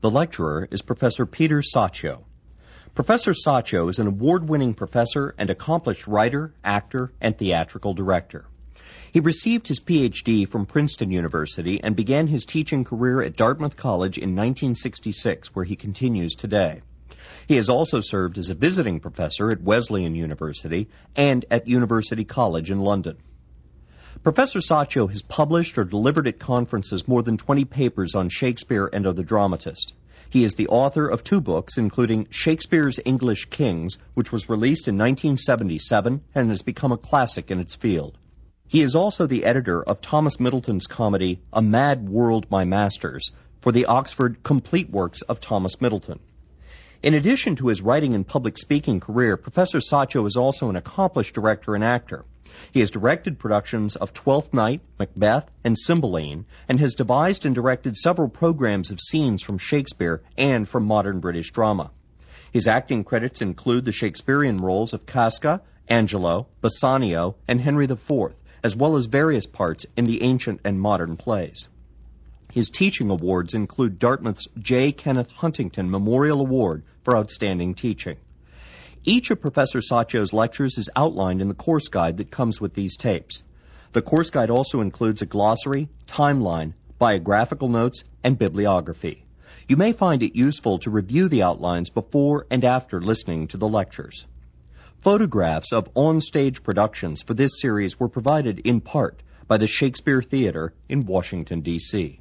The lecturer is Professor Peter Saccio. Professor Saccio is an award-winning professor and accomplished writer, actor, and theatrical director. He received his Ph.D. from Princeton University and began his teaching career at Dartmouth College in 1966, where he continues today. He has also served as a visiting professor at Wesleyan University and at University College in London. Professor Saccio has published or delivered at conferences more than 20 papers on Shakespeare and other dramatists. He is the author of 2 books, including Shakespeare's English Kings, which was released in 1977 and has become a classic in its field. He is also the editor of Thomas Middleton's comedy, A Mad World, My Masters, for the Oxford Complete Works of Thomas Middleton. In addition to his writing and public speaking career, Professor Saccio is also an accomplished director and actor. He has directed productions of Twelfth Night, Macbeth, and Cymbeline, and has devised and directed several programs of scenes from Shakespeare and from modern British drama. His acting credits include the Shakespearean roles of Casca, Angelo, Bassanio, and Henry IV, as well as various parts in the ancient and modern plays. His teaching awards include Dartmouth's J. Kenneth Huntington Memorial Award for Outstanding Teaching. Each of Professor Saccio's lectures is outlined in the course guide that comes with these tapes. The course guide also includes a glossary, timeline, biographical notes, and bibliography. You may find it useful to review the outlines before and after listening to the lectures. Photographs of on-stage productions for this series were provided in part by the Shakespeare Theatre in Washington, D.C.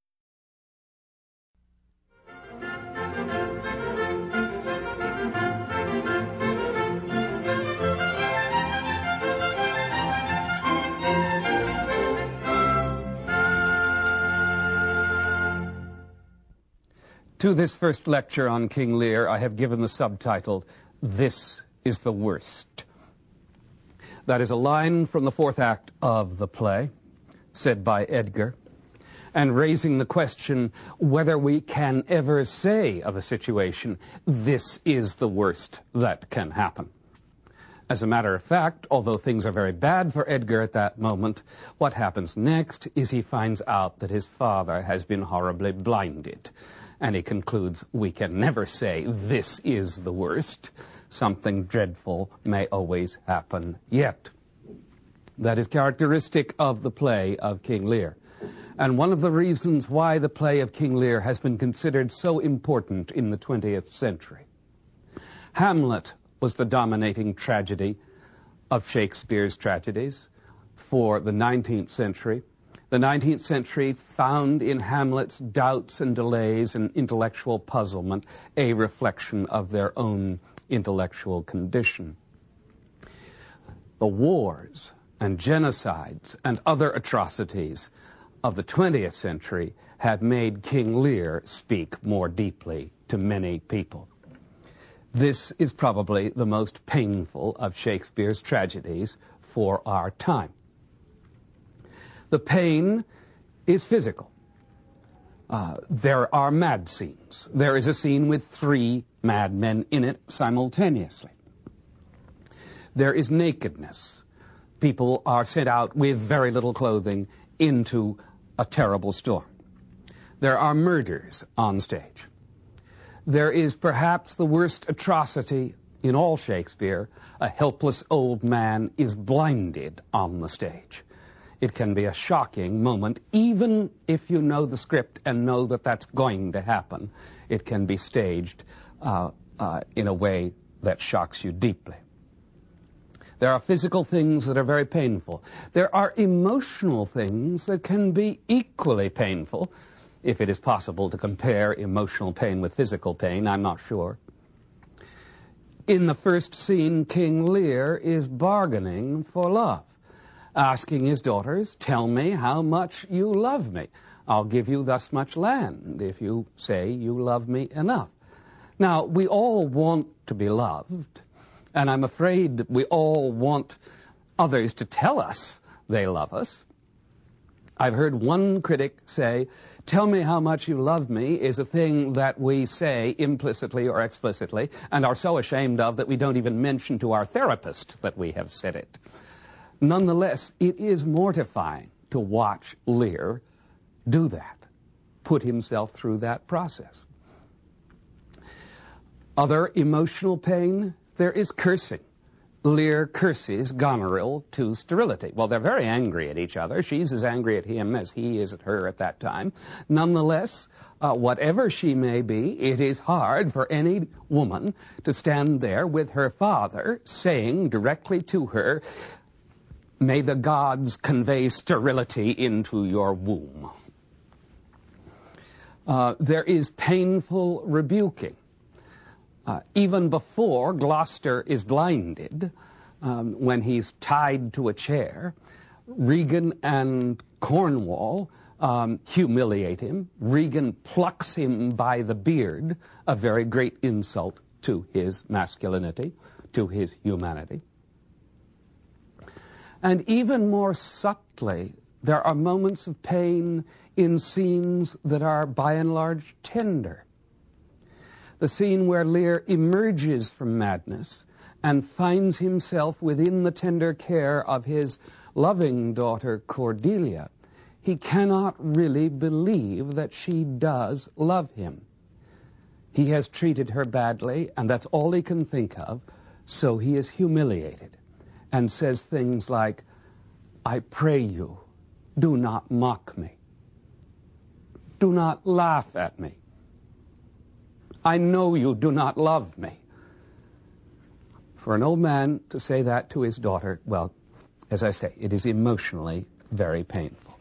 To this first lecture on King Lear, I have given the subtitle, This is the Worst. That is a line from the 4th act of the play, said by Edgar, and raising the question whether we can ever say of a situation, this is the worst that can happen. As a matter of fact, although things are very bad for Edgar at that moment, what happens next is he finds out that his father has been horribly blinded. And he concludes, we can never say, this is the worst. Something dreadful may always happen yet. That is characteristic of the play of King Lear. And one of the reasons why the play of King Lear has been considered so important in the 20th century. Hamlet was the dominating tragedy of Shakespeare's tragedies for the 19th century. The 19th century found in Hamlet's doubts and delays and intellectual puzzlement a reflection of their own intellectual condition. The wars and genocides and other atrocities of the 20th century have made King Lear speak more deeply to many people. This is probably the most painful of Shakespeare's tragedies for our time. The pain is physical. There are mad scenes. There is a scene with 3 madmen in it simultaneously. There is nakedness. People are sent out with very little clothing into a terrible storm. There are murders on stage. There is perhaps the worst atrocity in all Shakespeare. A helpless old man is blinded on the stage. It can be a shocking moment, even if you know the script and know that that's going to happen. It can be staged in a way that shocks you deeply. There are physical things that are very painful. There are emotional things that can be equally painful. If it is possible to compare emotional pain with physical pain, I'm not sure. In the first scene, King Lear is bargaining for love, asking his daughters, tell me how much you love me. I'll give you thus much land if you say you love me enough. Now, we all want to be loved, and I'm afraid that we all want others to tell us they love us. I've heard one critic say, tell me how much you love me is a thing that we say implicitly or explicitly and are so ashamed of that we don't even mention to our therapist that we have said it. Nonetheless, it is mortifying to watch Lear do that, put himself through that process. Other emotional pain, there is cursing. Lear curses Goneril to sterility. Well, they're very angry at each other. She's as angry at him as he is at her at that time. Nonetheless, whatever she may be, it is hard for any woman to stand there with her father saying directly to her, "May the gods convey sterility into your womb." There is painful rebuking. Even before Gloucester is blinded, when he's tied to a chair, Regan and Cornwall humiliate him. Regan plucks him by the beard, a very great insult to his masculinity, to his humanity. And even more subtly, there are moments of pain in scenes that are by and large tender. The scene where Lear emerges from madness and finds himself within the tender care of his loving daughter Cordelia. He cannot really believe that she does love him. He has treated her badly, and that's all he can think of, so he is humiliated and says things like, "I pray you, do not mock me. Do not laugh at me. I know you do not love me." For an old man to say that to his daughter, well, as I say, it is emotionally very painful.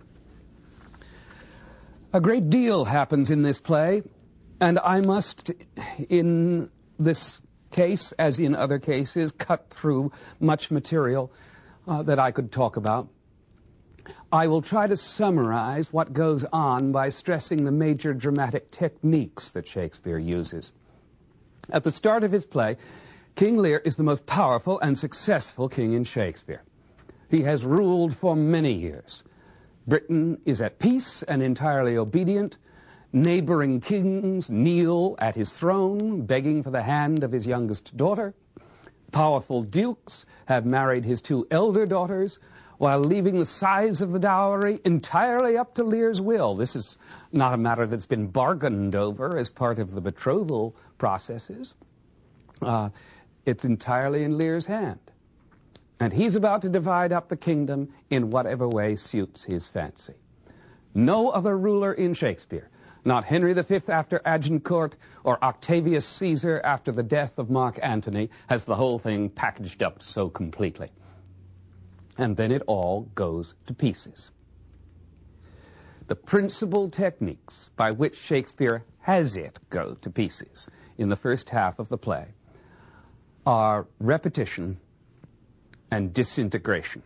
A great deal happens in this play, and I must, in this case, as in other cases, cut through much material that I could talk about. I will try to summarize what goes on by stressing the major dramatic techniques that Shakespeare uses. At the start of his play, King Lear is the most powerful and successful king in Shakespeare. He has ruled for many years. Britain is at peace and entirely obedient. Neighboring kings kneel at his throne, begging for the hand of his youngest daughter. Powerful dukes have married his two elder daughters, while leaving the size of the dowry entirely up to Lear's will. This is not a matter that's been bargained over as part of the betrothal processes. It's entirely in Lear's hand. And he's about to divide up the kingdom in whatever way suits his fancy. No other ruler in Shakespeare, not Henry V after Agincourt or Octavius Caesar after the death of Mark Antony, has the whole thing packaged up so completely. And then it all goes to pieces. The principal techniques by which Shakespeare has it go to pieces in the first half of the play are repetition and disintegration.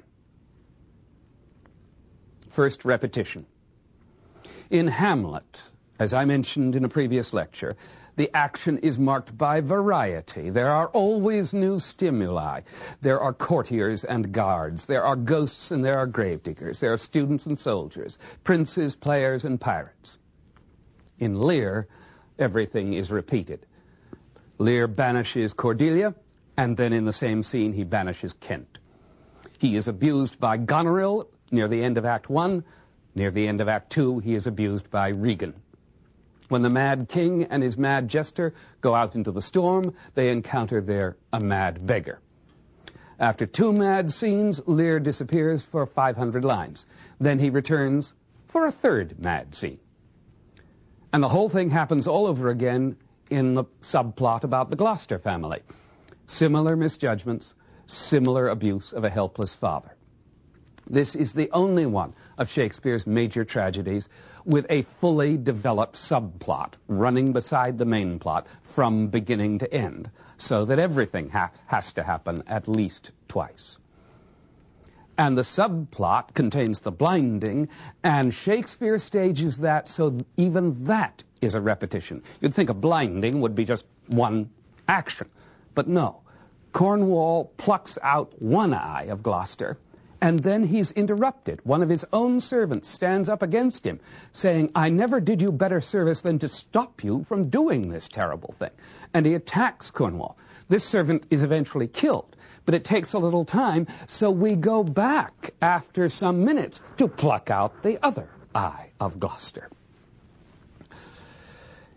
First, repetition. In Hamlet, as I mentioned in a previous lecture, the action is marked by variety. There are always new stimuli. There are courtiers and guards. There are ghosts and there are gravediggers. There are students and soldiers, princes, players, and pirates. In Lear, everything is repeated. Lear banishes Cordelia, and then in the same scene he banishes Kent. He is abused by Goneril near the end of Act 1. Near the end of Act 2, he is abused by Regan. When the mad king and his mad jester go out into the storm, they encounter there a mad beggar. After 2 mad scenes, Lear disappears for 500 lines. Then he returns for a 3rd mad scene. And the whole thing happens all over again in the subplot about the Gloucester family. Similar misjudgments, similar abuse of a helpless father. This is the only one of Shakespeare's major tragedies with a fully developed subplot running beside the main plot from beginning to end, so that everything has to happen at least twice. And the subplot contains the blinding, and Shakespeare stages that so even that is a repetition. You'd think a blinding would be just one action, but no. Cornwall plucks out one eye of Gloucester, and then he's interrupted. One of his own servants stands up against him, saying, "I never did you better service than to stop you from doing this terrible thing." And he attacks Cornwall. This servant is eventually killed, but it takes a little time, so we go back after some minutes to pluck out the other eye of Gloucester.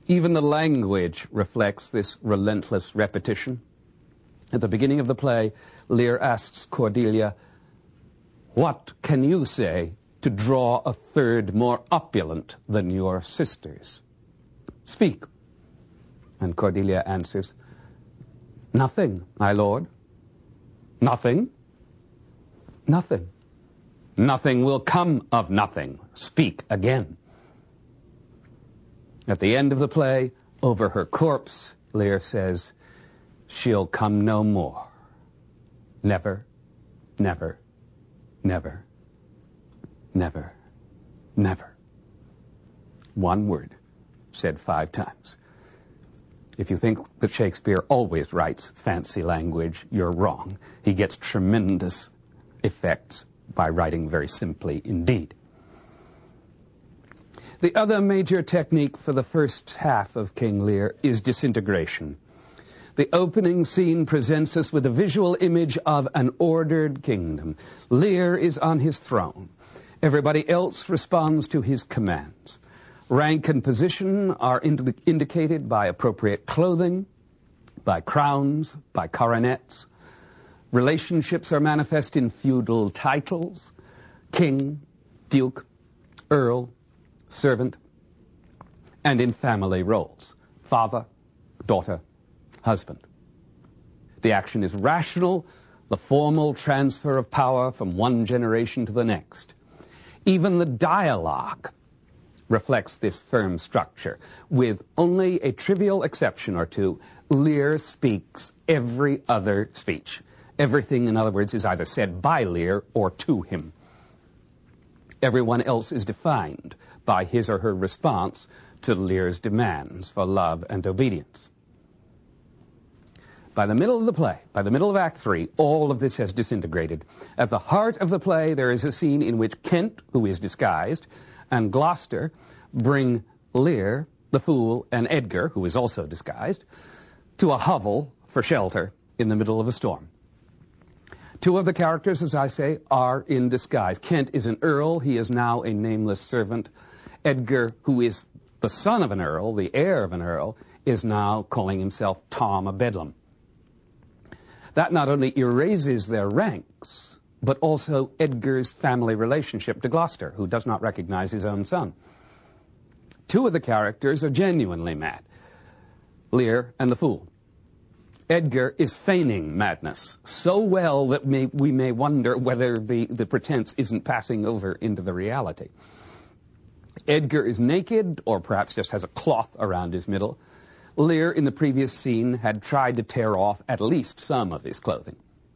Even the language reflects this relentless repetition. At the beginning of the play, Lear asks Cordelia, "What can you say to draw a third more opulent than your sisters? Speak." And Cordelia answers, "Nothing, my lord. Nothing? Nothing. Nothing will come of nothing. Speak again." At the end of the play, over her corpse, Lear says, "She'll come no more. Never, never, never, never, never." One word, said 5 times. If you think that Shakespeare always writes fancy language, you're wrong. He gets tremendous effects by writing very simply indeed. The other major technique for the first half of King Lear is disintegration. The opening scene presents us with a visual image of an ordered kingdom. Lear is on his throne. Everybody else responds to his commands. Rank and position are indicated by appropriate clothing, by crowns, by coronets. Relationships are manifest in feudal titles: king, duke, earl, servant, and in family roles: father, daughter, husband. The action is rational, the formal transfer of power from one generation to the next. Even the dialogue reflects this firm structure. With only a trivial exception or two, Lear speaks every other speech. Everything, in other words, is either said by Lear or to him. Everyone else is defined by his or her response to Lear's demands for love and obedience. By the middle of the play, by the middle of Act 3, all of this has disintegrated. At the heart of the play, there is a scene in which Kent, who is disguised, and Gloucester bring Lear, the fool, and Edgar, who is also disguised, to a hovel for shelter in the middle of a storm. 2 of the characters, as I say, are in disguise. Kent is an earl. He is now a nameless servant. Edgar, who is the son of an earl, the heir of an earl, is now calling himself Tom of Bedlam. That not only erases their ranks, but also Edgar's family relationship to Gloucester, who does not recognize his own son. 2 of the characters are genuinely mad: Lear and the fool. Edgar is feigning madness so well that we may wonder whether the pretense isn't passing over into the reality. Edgar is naked, or perhaps just has a cloth around his middle. Lear, in the previous scene, had tried to tear off at least some of his clothing.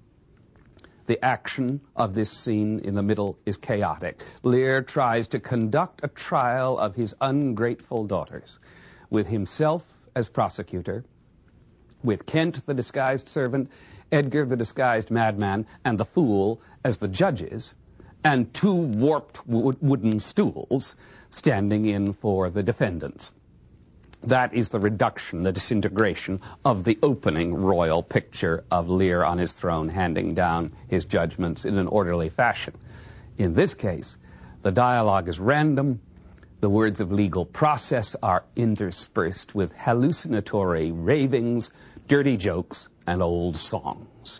The action of this scene in the middle is chaotic. Lear tries to conduct a trial of his ungrateful daughters, with himself as prosecutor, with Kent, the disguised servant, Edgar, the disguised madman, and the fool as the judges, and 2 warped wooden stools standing in for the defendants. That is the reduction, the disintegration of the opening royal picture of Lear on his throne handing down his judgments in an orderly fashion. In this case, the dialogue is random. The words of legal process are interspersed with hallucinatory ravings, dirty jokes, and old songs.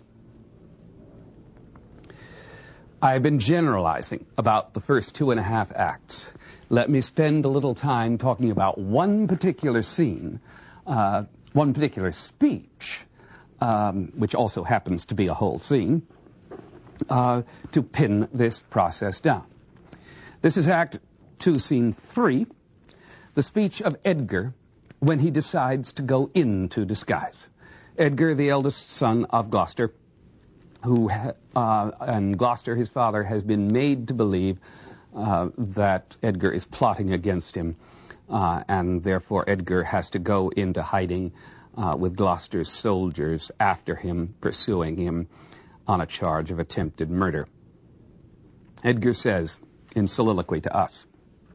I have been generalizing about the first 2.5 acts. Let me spend a little time talking about one particular scene, one particular speech, which also happens to be a whole scene, to pin this process down. This is Act 2, Scene 3, the speech of Edgar when he decides to go into disguise. Edgar, the eldest son of Gloucester, and Gloucester, his father, has been made to believe that Edgar is plotting against him, and therefore Edgar has to go into hiding with Gloucester's soldiers after him, pursuing him on a charge of attempted murder. Edgar says in soliloquy to us,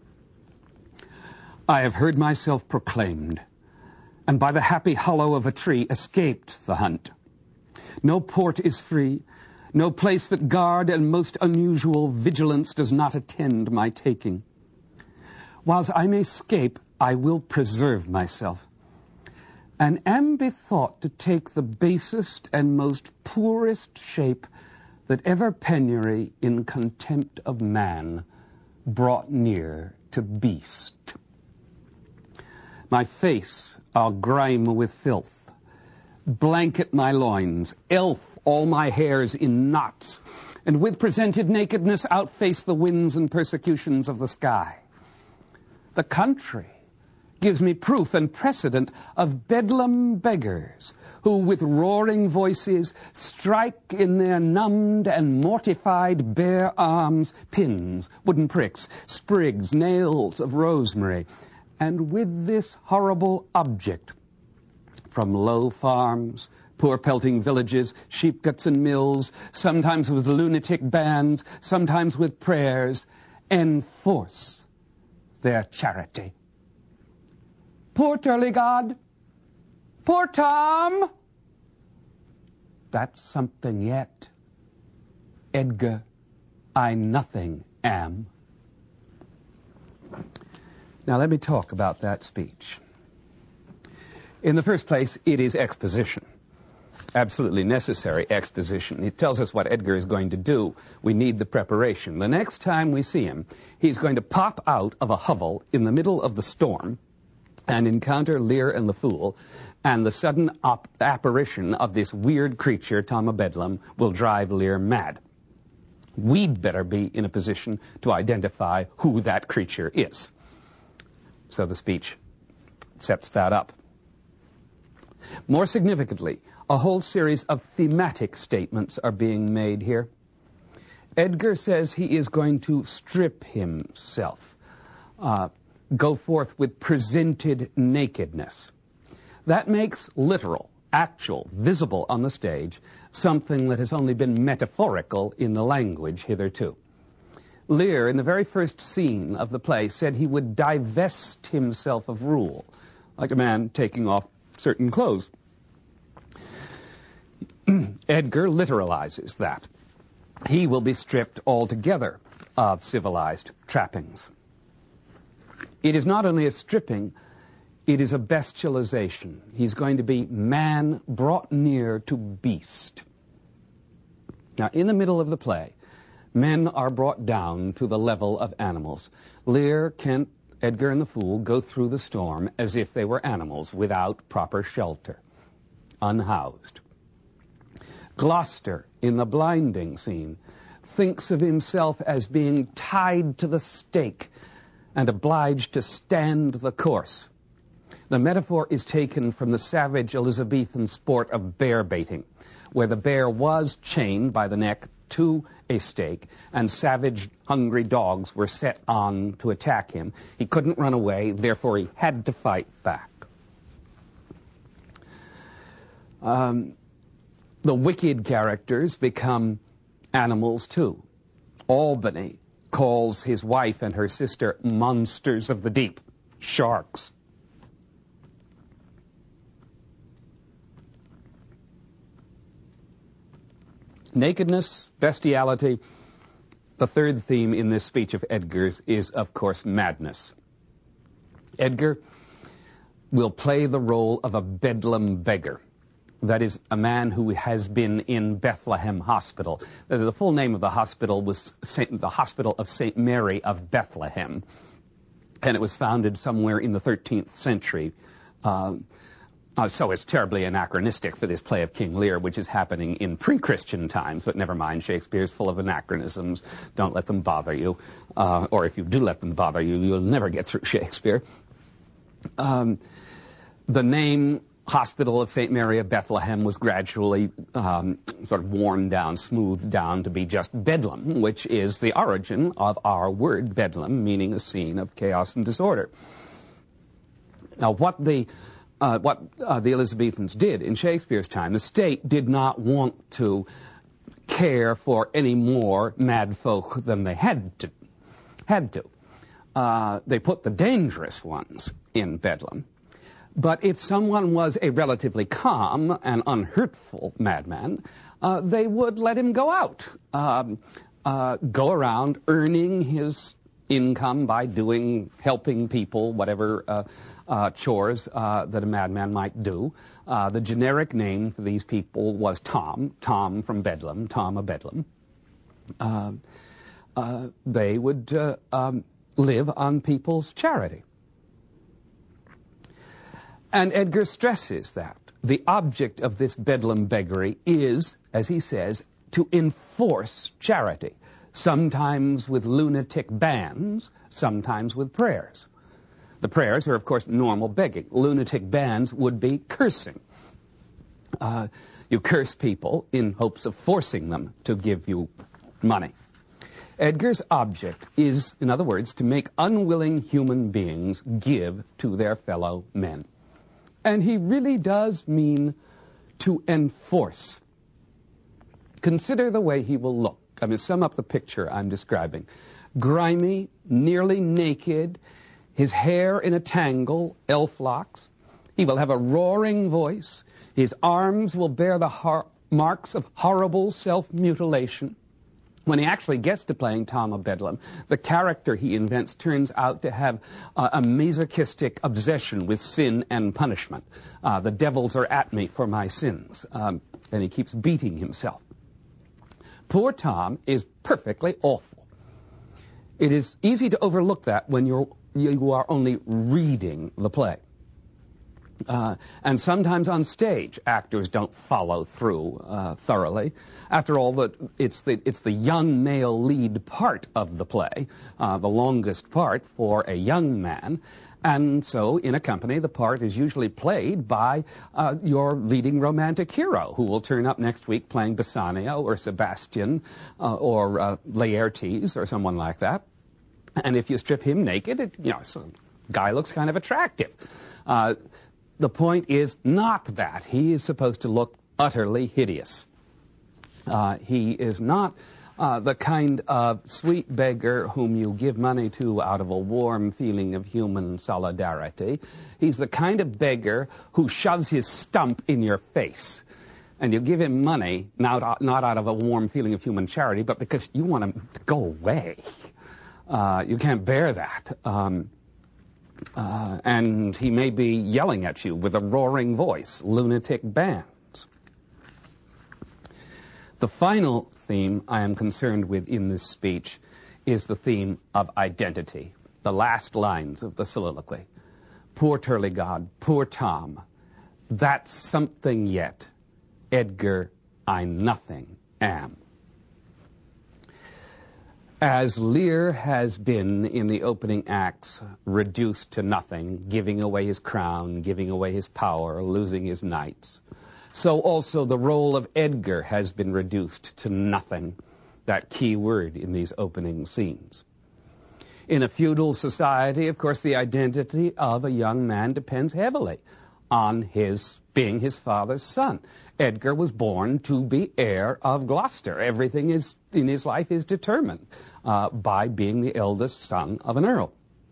"I have heard myself proclaimed, and by the happy hollow of a tree escaped the hunt. No port is free, no place that guard and most unusual vigilance does not attend my taking. Whilst I may scape I will preserve myself, and am bethought to take the basest and most poorest shape that ever penury in contempt of man brought near to beast. My face I'll grime with filth, blanket my loins, elf all my hairs in knots, and with presented nakedness outface the winds and persecutions of the sky. The country gives me proof and precedent of bedlam beggars, who with roaring voices strike in their numbed and mortified bare arms pins, wooden pricks, sprigs, nails of rosemary, and with this horrible object, from low farms, poor pelting villages, sheep guts and mills, sometimes with lunatic bands, sometimes with prayers, enforce their charity. Poor Turlygod! Poor Tom! That's something yet. Edgar, I nothing am. Now let me talk about that speech. In the first place, it is exposition. Absolutely necessary exposition. It tells us what Edgar is going to do. We need the preparation. The next time we see him, he's going to pop out of a hovel in the middle of the storm and encounter Lear and the Fool, and the sudden apparition of this weird creature, Tom of Bedlam, will drive Lear mad. We'd better be in a position to identify who that creature is. So the speech sets that up. More significantly, a whole series of thematic statements are being made here. Edgar says he is going to strip himself, go forth with presented nakedness. That makes literal, actual, visible on the stage, something that has only been metaphorical in the language hitherto. Lear, in the very first scene of the play, said he would divest himself of rule, like a man taking off certain clothes. Edgar literalizes that. He will be stripped altogether of civilized trappings. It is not only a stripping, it is a bestialization. He's going to be man brought near to beast. Now, in the middle of the play, men are brought down to the level of animals. Lear, Kent, Edgar, and the Fool go through the storm as if they were animals without proper shelter, unhoused. Gloucester, in the blinding scene, thinks of himself as being tied to the stake and obliged to stand the course. The metaphor is taken from the savage Elizabethan sport of bear baiting, where the bear was chained by the neck to a stake, and savage, hungry dogs were set on to attack him. He couldn't run away, therefore he had to fight back. The wicked characters become animals too. Albany calls his wife and her sister monsters of the deep, sharks. Nakedness, bestiality. The third theme in this speech of Edgar's is, of course, madness. Edgar will play the role of a bedlam beggar. That is, a man who has been in Bethlehem Hospital. The full name of the hospital was the Hospital of St. Mary of Bethlehem, and it was founded somewhere in the 13th century. So it's terribly anachronistic for this play of King Lear, which is happening in pre-Christian times, but never mind, Shakespeare's full of anachronisms. Don't let them bother you. Or if you do let them bother you, you'll never get through Shakespeare. The name Hospital of St. Mary of Bethlehem was gradually sort of worn down, smoothed down to be just Bedlam, which is the origin of our word Bedlam, meaning a scene of chaos and disorder. Now, what the Elizabethans did in Shakespeare's time, the state did not want to care for any more mad folk than they had to. They put the dangerous ones in Bedlam. But if someone was a relatively calm and unhurtful madman, they would let him go out, go around earning his income by helping people, whatever chores that a madman might do. The generic name for these people was Tom from Bedlam, Tom of Bedlam. They would live on people's charity. And Edgar stresses that the object of this Bedlam beggary is, as he says, to enforce charity, sometimes with lunatic bans, sometimes with prayers. The prayers are, of course, normal begging. Lunatic bans would be cursing. You curse people in hopes of forcing them to give you money. Edgar's object is, in other words, to make unwilling human beings give to their fellow men. And he really does mean to enforce. Consider the way he will look. I mean, sum up the picture I'm describing. Grimy, nearly naked, his hair in a tangle, elf locks. He will have a roaring voice. His arms will bear the marks of horrible self-mutilation. When he actually gets to playing Tom of Bedlam, the character he invents turns out to have a masochistic obsession with sin and punishment. The devils are at me for my sins. And he keeps beating himself. Poor Tom is perfectly awful. It is easy to overlook that when you are only reading the play. And sometimes on stage, actors don't follow through thoroughly. After all, it's the young male lead part of the play, the longest part for a young man. And so, in a company, the part is usually played by your leading romantic hero, who will turn up next week playing Bassanio or Sebastian or Laertes or someone like that. And if you strip him naked, so guy looks kind of attractive. The point is not that. He is supposed to look utterly hideous. He is not the kind of sweet beggar whom you give money to out of a warm feeling of human solidarity. He's the kind of beggar who shoves his stump in your face. And you give him money, not out of a warm feeling of human charity, but because you want him to go away. You can't bear that. And he may be yelling at you with a roaring voice, lunatic bands. The final theme I am concerned with in this speech is the theme of identity, the last lines of the soliloquy. Poor Turlygod, poor Tom, that's something yet. Edgar, I nothing am. As Lear has been in the opening acts reduced to nothing, giving away his crown, giving away his power, losing his knights, so also the role of Edgar has been reduced to nothing, that key word in these opening scenes. In a feudal society, of course, the identity of a young man depends heavily on his being his father's son. Edgar was born to be heir of Gloucester. Everything in his life is determined by being the eldest son of an earl.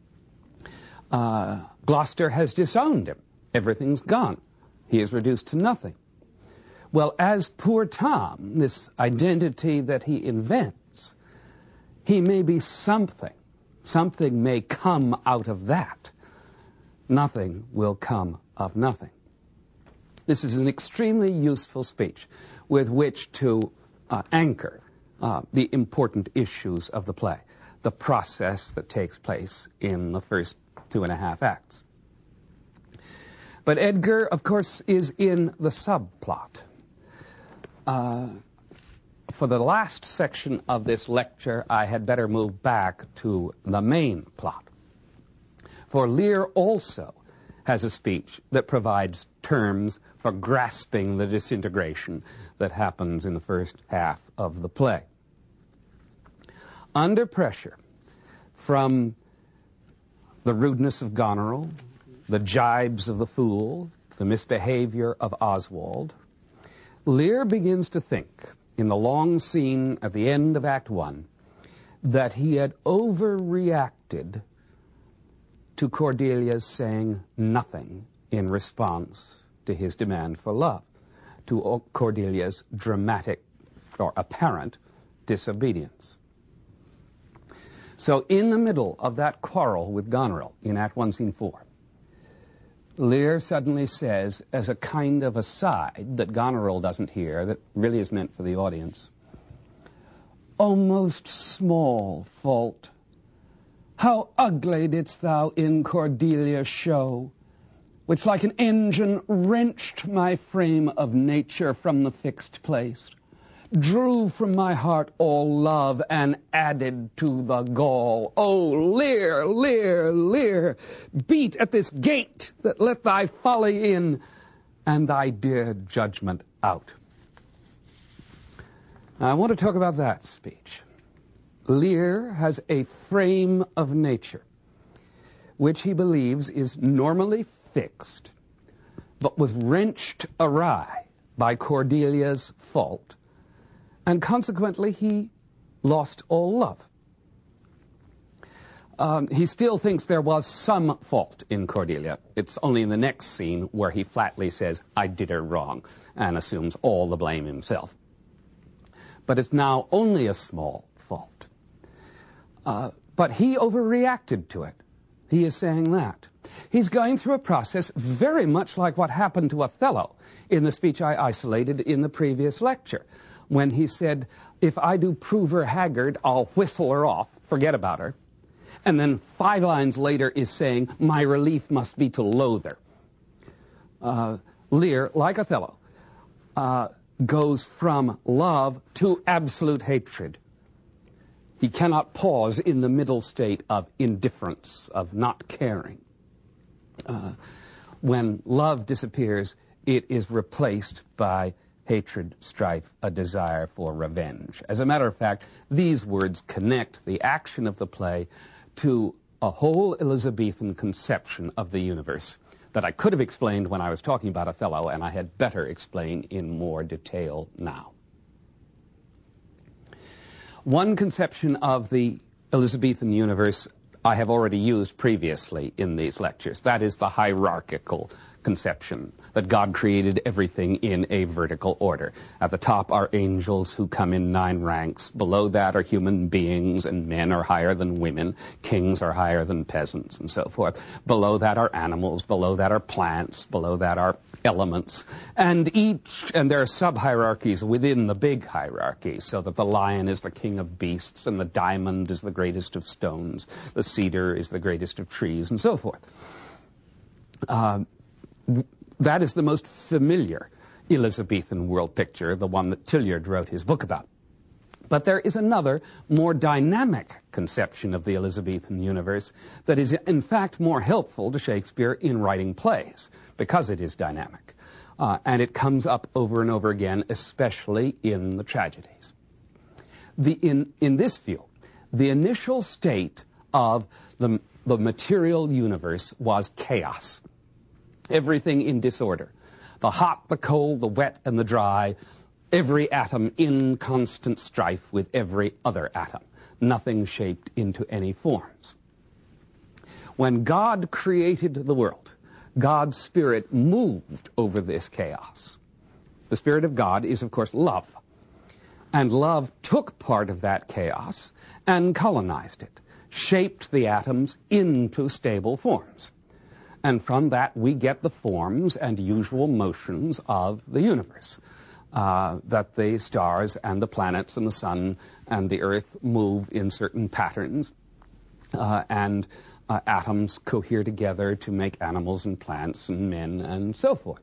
Gloucester has disowned him. Everything's gone. He is reduced to nothing. Well, as poor Tom, this identity that he invents, he may be something. Something may come out of that. Nothing will come of nothing. This is an extremely useful speech with which to anchor the important issues of the play, the process that takes place in the first 2.5 acts. But Edgar, of course, is in the subplot. For the last section of this lecture, I had better move back to the main plot. For Lear also has a speech that provides terms for grasping the disintegration that happens in the first half of the play. Under pressure from the rudeness of Goneril, the jibes of the fool, the misbehavior of Oswald, Lear begins to think, in the long scene at the end of Act 1, that he had overreacted to Cordelia's saying nothing in response to his demand for love, to Cordelia's dramatic or apparent disobedience. So in the middle of that quarrel with Goneril in Act 1, Scene 4, Lear suddenly says, as a kind of aside that Goneril doesn't hear, that really is meant for the audience, "O most small fault, how ugly didst thou in Cordelia show, which like an engine wrenched my frame of nature from the fixed place, drew from my heart all love, and added to the gall. O Lear, Lear, Lear, beat at this gate that let thy folly in, and thy dear judgment out." Now, I want to talk about that speech. Lear has a frame of nature which he believes is normally fixed, but was wrenched awry by Cordelia's fault, and consequently he lost all love. He still thinks there was some fault in Cordelia. It's only in the next scene where he flatly says, "I did her wrong," and assumes all the blame himself. But it's now only a small fault. But he overreacted to it. He is saying that. He's going through a process very much like what happened to Othello in the speech I isolated in the previous lecture, when he said, "If I do prove her haggard, I'll whistle her off, forget about her." And then 5 lines later is saying, "My relief must be to loathe her." Lear, like Othello, goes from love to absolute hatred. He cannot pause in the middle state of indifference, of not caring. When love disappears, it is replaced by hatred, strife, a desire for revenge. As a matter of fact, these words connect the action of the play to a whole Elizabethan conception of the universe that I could have explained when I was talking about Othello, and I had better explain in more detail now. One conception of the Elizabethan universe I have already used previously in these lectures. That is the hierarchical conception, that God created everything in a vertical order. At the top are angels who come in 9 ranks. Below that are human beings, and men are higher than women. Kings are higher than peasants, and so forth. Below that are animals. Below that are plants. Below that are elements. And there are sub-hierarchies within the big hierarchy, so that the lion is the king of beasts, and the diamond is the greatest of stones. The cedar is the greatest of trees, and so forth. That is the most familiar Elizabethan world picture, the one that Tilliard wrote his book about. But there is another, more dynamic conception of the Elizabethan universe that is, in fact, more helpful to Shakespeare in writing plays, because it is dynamic. And it comes up over and over again, especially in the tragedies. In this view, the initial state of the material universe was chaos. Everything in disorder. The hot, the cold, the wet, and the dry. Every atom in constant strife with every other atom. Nothing shaped into any forms. When God created the world, God's Spirit moved over this chaos. The Spirit of God is, of course, love. And love took part of that chaos and colonized it, shaped the atoms into stable forms. And from that, we get the forms and usual motions of the universe, that the stars and the planets and the sun and the earth move in certain patterns, and atoms cohere together to make animals and plants and men and so forth.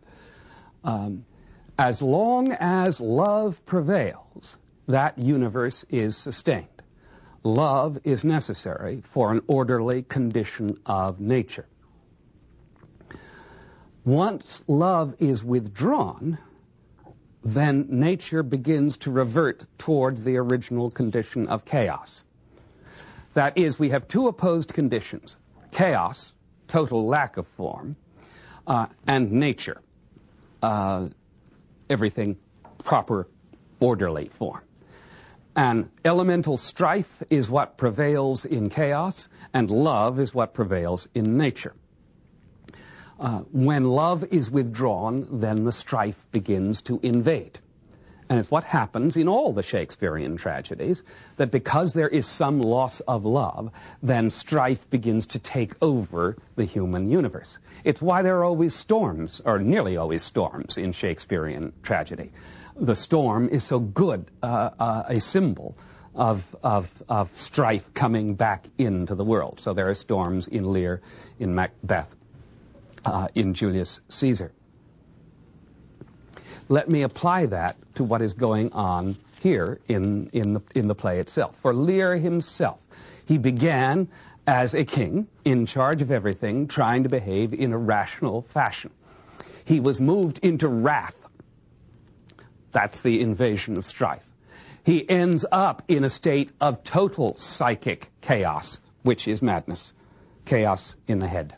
As long as love prevails, that universe is sustained. Love is necessary for an orderly condition of nature. Once love is withdrawn, then nature begins to revert toward the original condition of chaos. That is, we have 2 opposed conditions: chaos, total lack of form, and nature, everything proper, orderly form. And elemental strife is what prevails in chaos, and love is what prevails in nature. When love is withdrawn, then the strife begins to invade. And it's what happens in all the Shakespearean tragedies, that because there is some loss of love, then strife begins to take over the human universe. It's why there are always storms, or nearly always storms, in Shakespearean tragedy. The storm is so good a symbol of strife coming back into the world. So there are storms in Lear, in Macbeth, in Julius Caesar. Let me apply that to what is going on here in the play itself. For Lear himself, he began as a king, in charge of everything, trying to behave in a rational fashion. He was moved into wrath. That's the invasion of strife. He ends up in a state of total psychic chaos, which is madness, chaos in the head.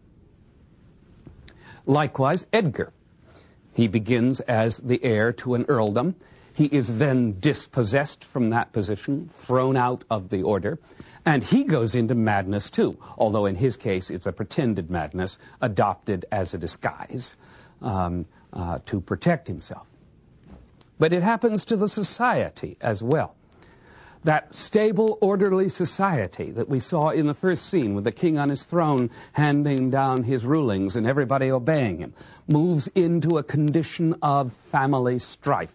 Likewise, Edgar. He begins as the heir to an earldom. He is then dispossessed from that position, thrown out of the order, and he goes into madness too, although in his case it's a pretended madness adopted as a disguise to protect himself. But it happens to the society as well. That stable, orderly society that we saw in the first scene with the king on his throne handing down his rulings and everybody obeying him, moves into a condition of family strife,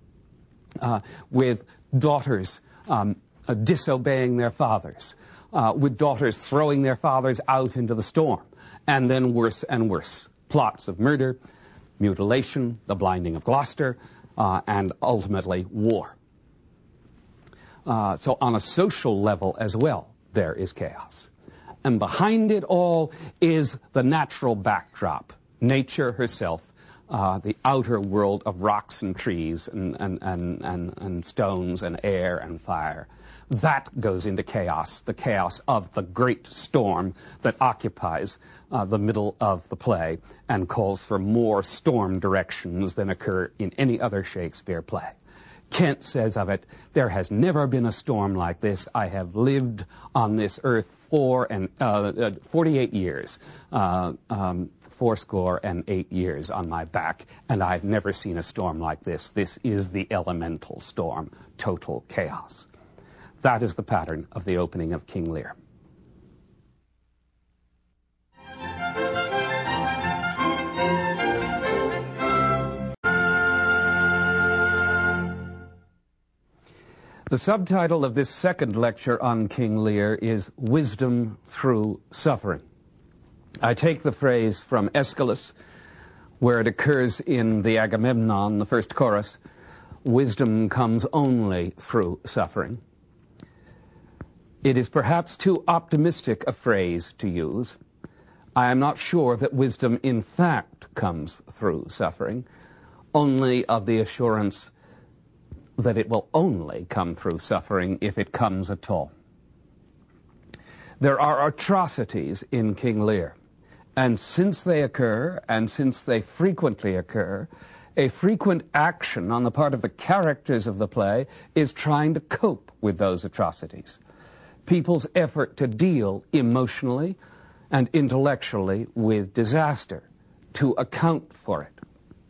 with daughters disobeying their fathers, with daughters throwing their fathers out into the storm, and then worse and worse. Plots of murder, mutilation, the blinding of Gloucester, and ultimately war. So on a social level as well, there is chaos. And behind it all is the natural backdrop, nature herself, the outer world of rocks and trees and stones and air and fire. That goes into chaos, the chaos of the great storm that occupies the middle of the play and calls for more storm directions than occur in any other Shakespeare play. Kent says of it, "There has never been a storm like this. I have lived on this earth 48 years, 68 years on my back, and I've never seen a storm like this. This is the elemental storm, total chaos." That is the pattern of the opening of King Lear. The subtitle of this second lecture on King Lear is Wisdom Through Suffering. I take the phrase from Aeschylus, where it occurs in the Agamemnon, the first chorus, "Wisdom comes only through suffering." It is perhaps too optimistic a phrase to use. I am not sure that wisdom in fact comes through suffering, only of the assurance that it will only come through suffering if it comes at all. There are atrocities in King Lear, and since they occur, and since they frequently occur, a frequent action on the part of the characters of the play is trying to cope with those atrocities. People's effort to deal emotionally and intellectually with disaster, to account for it.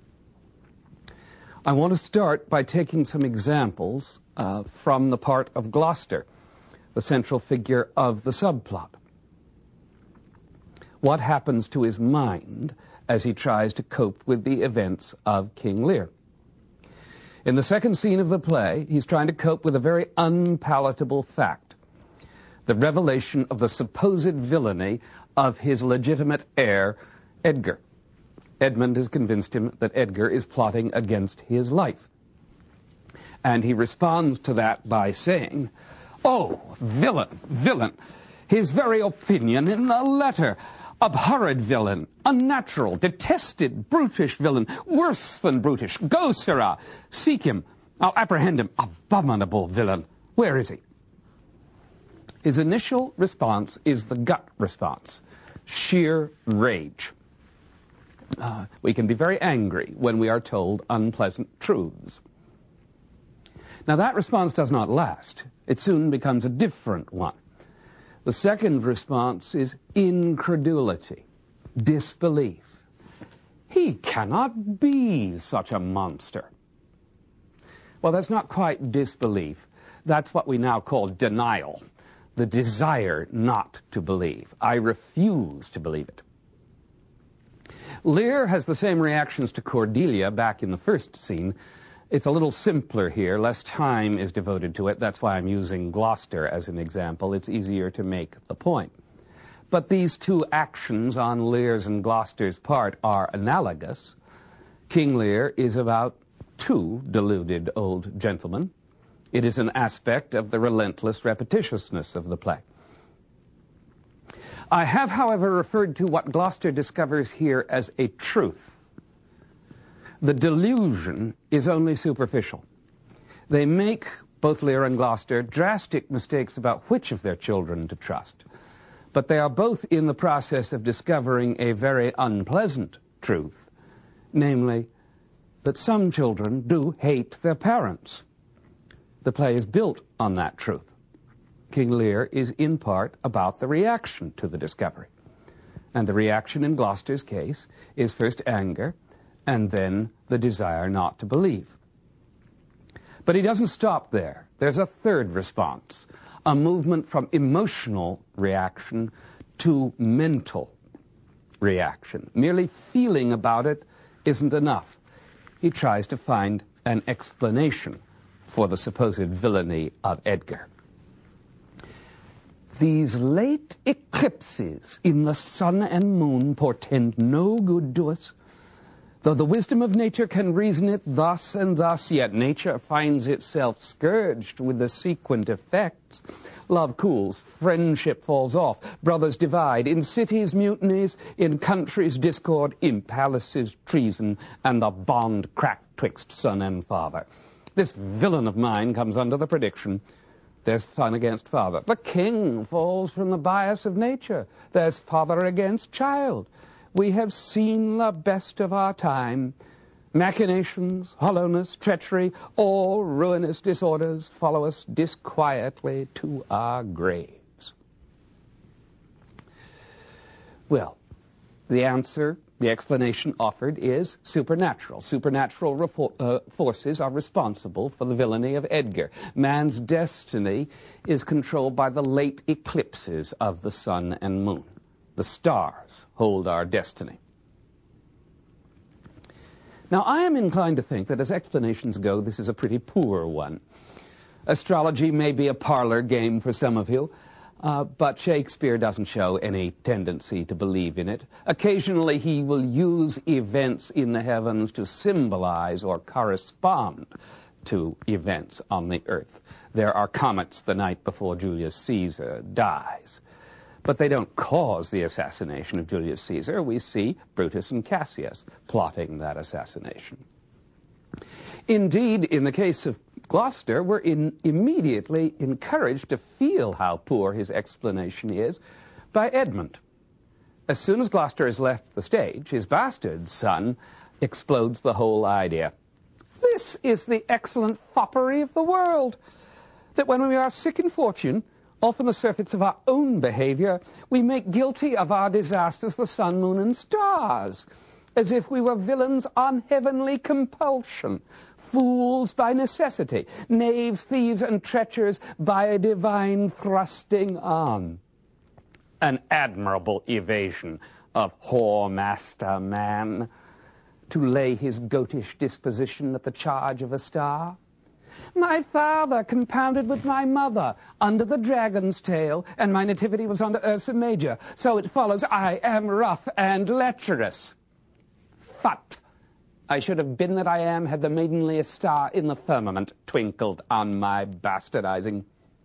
I want to start by taking some examples from the part of Gloucester, the central figure of the subplot. What happens to his mind as he tries to cope with the events of King Lear? In the second scene of the play, he's trying to cope with a very unpalatable fact, the revelation of the supposed villainy of his legitimate heir, Edgar. Edmund has convinced him that Edgar is plotting against his life. And he responds to that by saying, "Oh, villain, villain, his very opinion in the letter. Abhorred villain, unnatural, detested, brutish villain, worse than brutish. Go, sirrah, seek him. I'll apprehend him. Abominable villain. Where is he?" His initial response is the gut response, sheer rage. We can be very angry when we are told unpleasant truths. Now that response does not last. It soon becomes a different one. The second response is incredulity, disbelief. He cannot be such a monster. Well, that's not quite disbelief. That's what we now call denial, the desire not to believe. I refuse to believe it. Lear has the same reactions to Cordelia back in the first scene. It's a little simpler here. Less time is devoted to it. That's why I'm using Gloucester as an example. It's easier to make the point. But these two actions on Lear's and Gloucester's part are analogous. King Lear is about two deluded old gentlemen. It is an aspect of the relentless repetitiousness of the play. I have, however, referred to what Gloucester discovers here as a truth. The delusion is only superficial. They make, both Lear and Gloucester, drastic mistakes about which of their children to trust. But they are both in the process of discovering a very unpleasant truth, namely, that some children do hate their parents. The play is built on that truth. King Lear is in part about the reaction to the discovery. And the reaction in Gloucester's case is first anger, and then the desire not to believe. But he doesn't stop there. There's a third response, a movement from emotional reaction to mental reaction. Merely feeling about it isn't enough. He tries to find an explanation for the supposed villainy of Edgar. These late eclipses in the sun and moon portend no good to us. Though the wisdom of nature can reason it thus and thus, yet nature finds itself scourged with the sequent effects. Love cools, friendship falls off, brothers divide, in cities mutinies, in countries discord, in palaces treason, and the bond cracked twixt son and father. This villain of mine comes under the prediction. There's son against father. The king falls from the bias of nature. There's father against child. We have seen the best of our time. Machinations, hollowness, treachery, all ruinous disorders follow us disquietly to our graves. Well, the answer, the explanation offered is supernatural. Supernatural forces are responsible for the villainy of Edgar. Man's destiny is controlled by the late eclipses of the sun and moon. The stars hold our destiny. Now, I am inclined to think that as explanations go, this is a pretty poor one. Astrology may be a parlor game for some of you, but Shakespeare doesn't show any tendency to believe in it. Occasionally, he will use events in the heavens to symbolize or correspond to events on the earth. There are comets the night before Julius Caesar dies. But they don't cause the assassination of Julius Caesar. We see Brutus and Cassius plotting that assassination. Indeed, in the case of Gloucester, we're immediately encouraged to feel how poor his explanation is by Edmund. As soon as Gloucester has left the stage, his bastard son explodes the whole idea. This is the excellent foppery of the world, that when we are sick in fortune, off on the surface of our own behavior, we make guilty of our disasters the sun, moon, and stars, as if we were villains on heavenly compulsion, fools by necessity, knaves, thieves, and treacherous by a divine thrusting on. An admirable evasion of whoremaster man, to lay his goatish disposition at the charge of a star. My father compounded with my mother under the dragon's tail, and my nativity was under Ursa Major, so it follows I am rough and lecherous. Phut! I should have been that I am had the maidenliest star in the firmament twinkled on my bastardizing.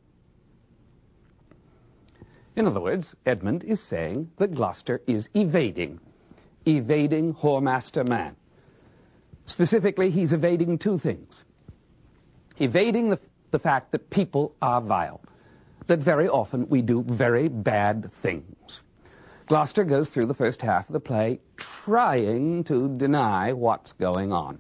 In other words, Edmund is saying that Gloucester is evading whoremaster man. Specifically, he's evading two things. Evading the fact that people are vile, that very often we do very bad things. Gloucester goes through the first half of the play trying to deny what's going on.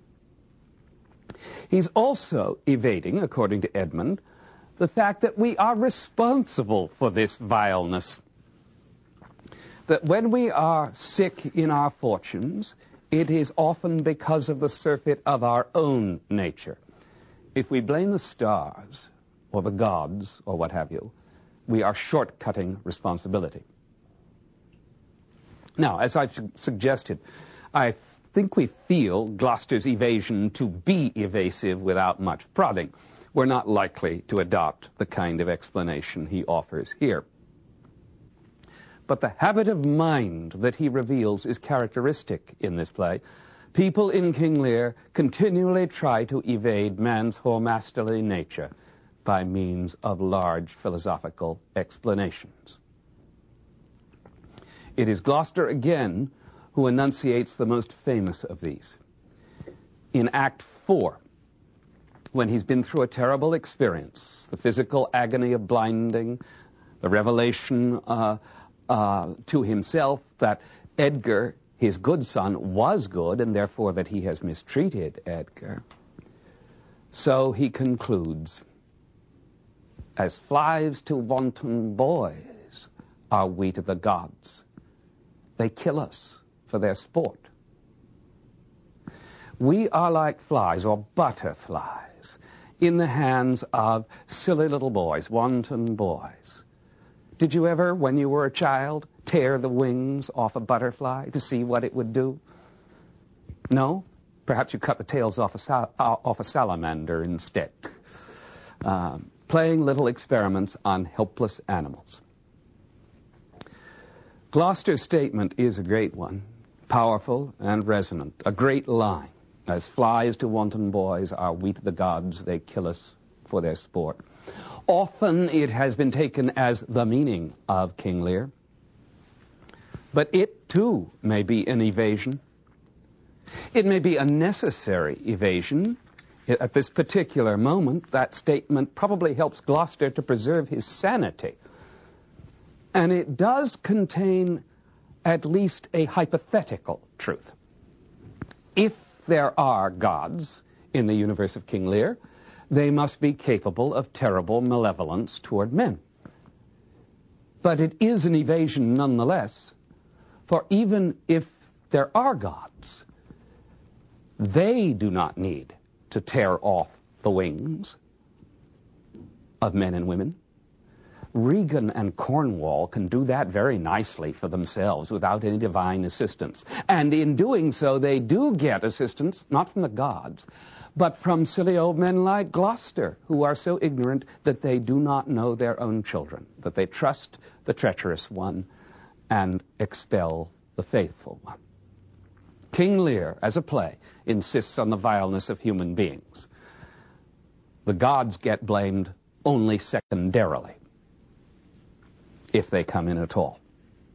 He's also evading, according to Edmund, the fact that we are responsible for this vileness. That when we are sick in our fortunes, it is often because of the surfeit of our own nature. if we blame the stars or the gods or what have you, we are shortcutting responsibility. Now, as I've suggested, I think we feel Gloucester's evasion to be evasive without much prodding. We're not likely to adopt the kind of explanation he offers here. But the habit of mind that he reveals is characteristic in this play. People in King Lear continually try to evade man's whoremasterly nature by means of large philosophical explanations. It is Gloucester again who enunciates the most famous of these. In Act 4, when he's been through a terrible experience, the physical agony of blinding, the revelation to himself that Edgar, his good son, was good, and therefore that he has mistreated Edgar. So he concludes, as flies to wanton boys are we to the gods. They kill us for their sport. We are like flies or butterflies in the hands of silly little boys, wanton boys. Did you ever, when you were a child, tear the wings off a butterfly to see what it would do? No? Perhaps you cut the tails off a salamander instead. Playing little experiments on helpless animals. Gloucester's statement is a great one, powerful and resonant, a great line. As flies to wanton boys are we to the gods, they kill us for their sport. Often it has been taken as the meaning of King Lear, but it too may be an evasion. It may be a necessary evasion. At this particular moment, that statement probably helps Gloucester to preserve his sanity. And it does contain at least a hypothetical truth. If there are gods in the universe of King Lear, they must be capable of terrible malevolence toward men. But it is an evasion nonetheless, for even if there are gods, they do not need to tear off the wings of men and women. Regan and Cornwall can do that very nicely for themselves without any divine assistance. And in doing so, they do get assistance, not from the gods, but from silly old men like Gloucester, who are so ignorant that they do not know their own children, that they trust the treacherous one and expel the faithful one. King Lear, as a play, insists on the vileness of human beings. The gods get blamed only secondarily, if they come in at all.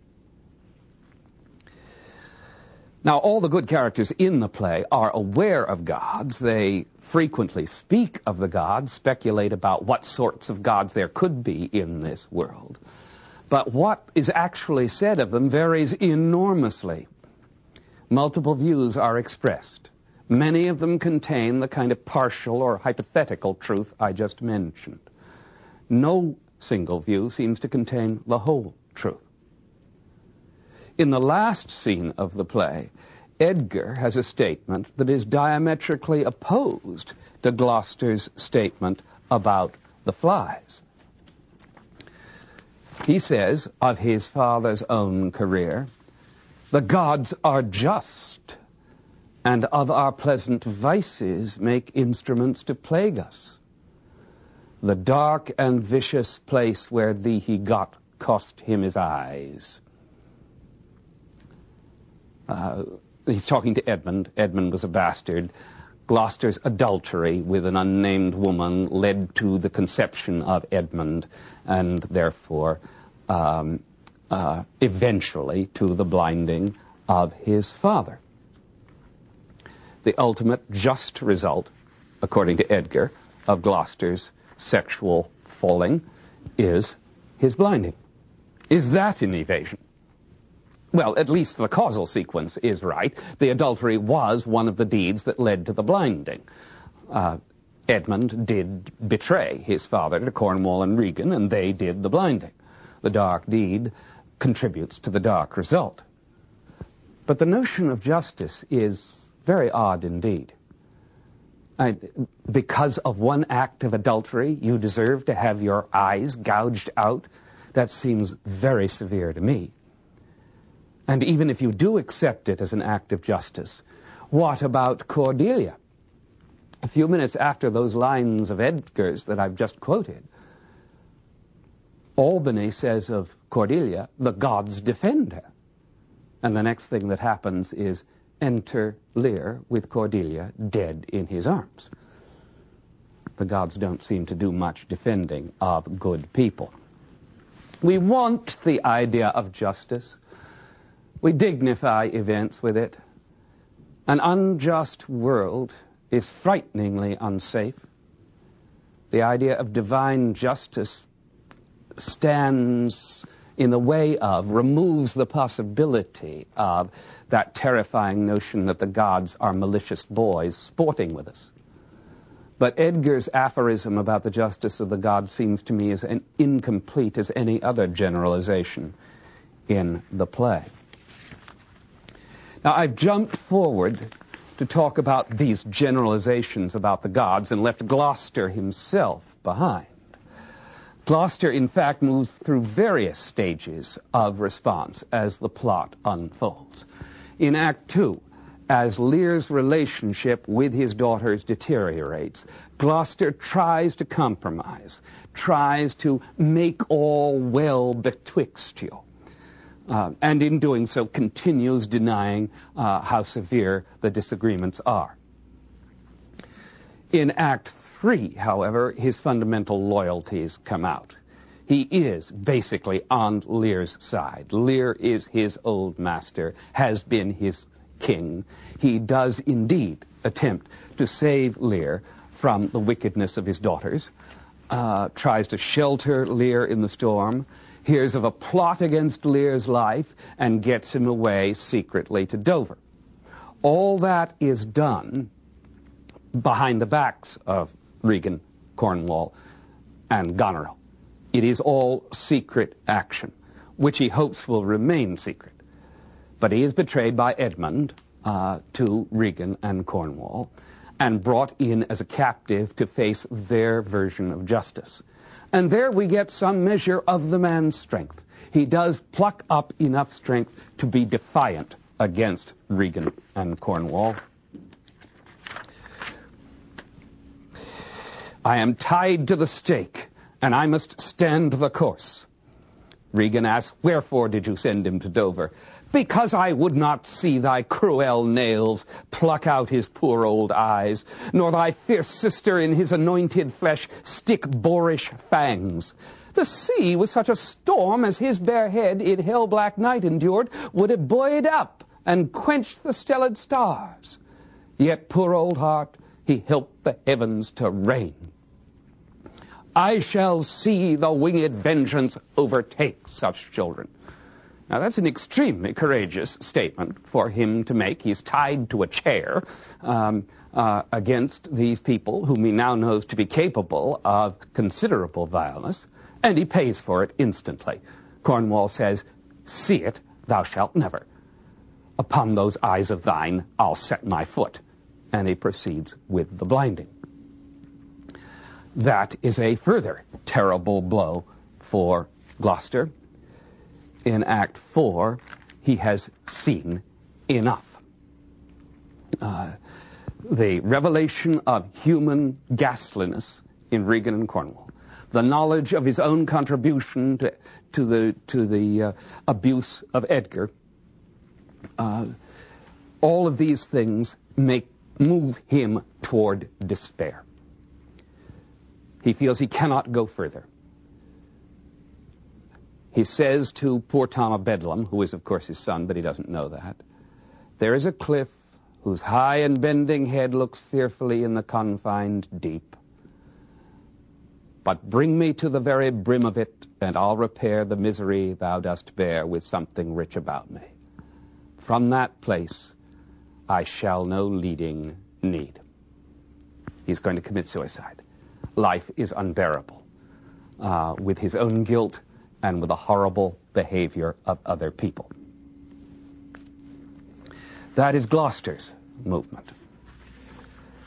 Now, all the good characters in the play are aware of gods. They frequently speak of the gods, speculate about what sorts of gods there could be in this world. But what is actually said of them varies enormously. Multiple views are expressed. Many of them contain the kind of partial or hypothetical truth I just mentioned. No single view seems to contain the whole truth. In the last scene of the play, Edgar has a statement that is diametrically opposed to Gloucester's statement about the flies. He says of his father's own career, "The gods are just, and of our pleasant vices make instruments to plague us. The dark and vicious place where thee he got cost him his eyes." He's talking to Edmund. Edmund was a bastard. Gloucester's adultery with an unnamed woman led to the conception of Edmund, and therefore eventually to the blinding of his father. The ultimate just result, according to Edgar, of Gloucester's sexual falling is his blinding. Is that an evasion? Well, at least the causal sequence is right. The adultery was one of the deeds that led to the blinding. Edmund did betray his father to Cornwall and Regan, and they did the blinding. The dark deed contributes to the dark result. But the notion of justice is very odd indeed. Because of one act of adultery, you deserve to have your eyes gouged out. That seems very severe to me. And even if you do accept it as an act of justice, what about Cordelia? A few minutes after those lines of Edgar's that I've just quoted, Albany says of Cordelia, the gods defend her. And the next thing that happens is enter Lear with Cordelia dead in his arms. The gods don't seem to do much defending of good people. We want the idea of justice. We dignify events with it. An unjust world is frighteningly unsafe. The idea of divine justice stands in the way of, removes the possibility of that terrifying notion that the gods are malicious boys sporting with us. But Edgar's aphorism about the justice of the gods seems to me as incomplete as any other generalization in the play. Now, I've jumped forward to talk about these generalizations about the gods and left Gloucester himself behind. Gloucester, in fact, moves through various stages of response as the plot unfolds. In Act 2, as Lear's relationship with his daughters deteriorates, Gloucester tries to compromise, tries to make all well betwixt you. And in doing so continues denying how severe the disagreements are. In Act 3, however, his fundamental loyalties come out. He is basically on Lear's side. Lear is his old master, has been his king. He does indeed attempt to save Lear from the wickedness of his daughters, tries to shelter Lear in the storm, hears of a plot against Lear's life, and gets him away secretly to Dover. All that is done behind the backs of Regan, Cornwall, and Goneril. It is all secret action, which he hopes will remain secret. But he is betrayed by Edmund to Regan and Cornwall and brought in as a captive to face their version of justice. And there we get some measure of the man's strength. He does pluck up enough strength to be defiant against Regan and Cornwall. I am tied to the stake, and I must stand the course. Regan asks, wherefore did you send him to Dover? Because I would not see thy cruel nails pluck out his poor old eyes, nor thy fierce sister in his anointed flesh stick boorish fangs. The sea with such a storm as his bare head in hell-black night endured would have buoyed up and quenched the stellar stars. Yet, poor old heart, he helped the heavens to rain. I shall see the winged vengeance overtake such children. Now, that's an extremely courageous statement for him to make. He's tied to a chair against these people whom he now knows to be capable of considerable violence, and he pays for it instantly. Cornwall says, see it, thou shalt never. Upon those eyes of thine, I'll set my foot. And he proceeds with the blinding. That is a further terrible blow for Gloucester. In Act 4, he has seen enough. The revelation of human ghastliness in Regan and Cornwall, the knowledge of his own contribution to the abuse of Edgar, all of these things move him toward despair. He feels he cannot go further. He says to poor Tom of Bedlam, who is of course his son, but he doesn't know that, there is a cliff whose high and bending head looks fearfully in the confined deep. But bring me to the very brim of it, and I'll repair the misery thou dost bear with something rich about me. From that place I shall no leading need. He's going to commit suicide. Life is unbearable with his own guilt and with the horrible behavior of other people. That is Gloucester's movement.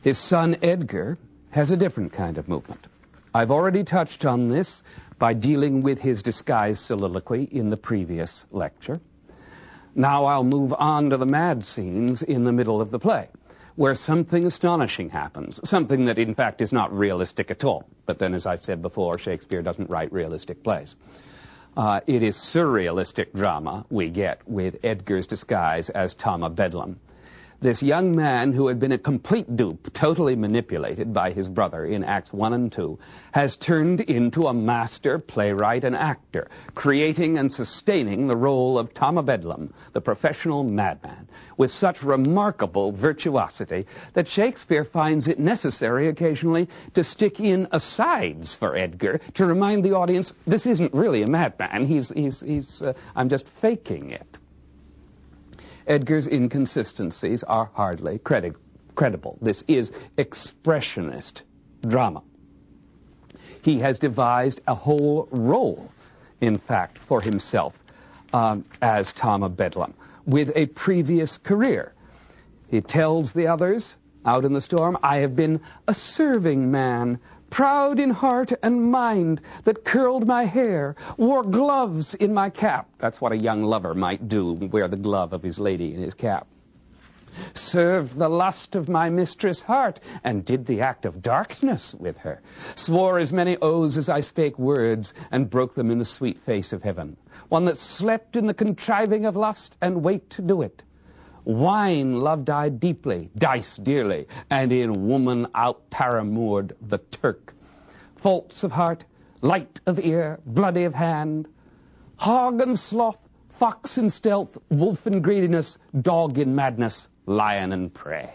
His son Edgar has a different kind of movement. I've already touched on this by dealing with his disguised soliloquy in the previous lecture. Now I'll move on to the mad scenes in the middle of the play, where something astonishing happens, something that in fact is not realistic at all. But then, as I've said before, Shakespeare doesn't write realistic plays. It is surrealistic drama we get with Edgar's disguise as Tom of Bedlam. This young man, who had been a complete dupe, totally manipulated by his brother in Acts 1 and 2, has turned into a master playwright and actor, creating and sustaining the role of Tom of Bedlam, the professional madman, with such remarkable virtuosity that Shakespeare finds it necessary occasionally to stick in asides for Edgar to remind the audience, this isn't really a madman, I'm just faking it. Edgar's inconsistencies are hardly credible. This is expressionist drama. He has devised a whole role, in fact, for himself as Tom of Bedlam, with a previous career. He tells the others out in the storm, I have been a serving man, proud in heart and mind, that curled my hair, wore gloves in my cap. That's what a young lover might do, wear the glove of his lady in his cap. Served the lust of my mistress' heart, and did the act of darkness with her. Swore as many oaths as I spake words, and broke them in the sweet face of heaven. One that slept in the contriving of lust, and wait to do it. Wine loved I deeply, dice dearly, and in woman out-paramour'd the Turk. Faults of heart, light of ear, bloody of hand, hog and sloth, fox in stealth, wolf in greediness, dog in madness, lion in prey.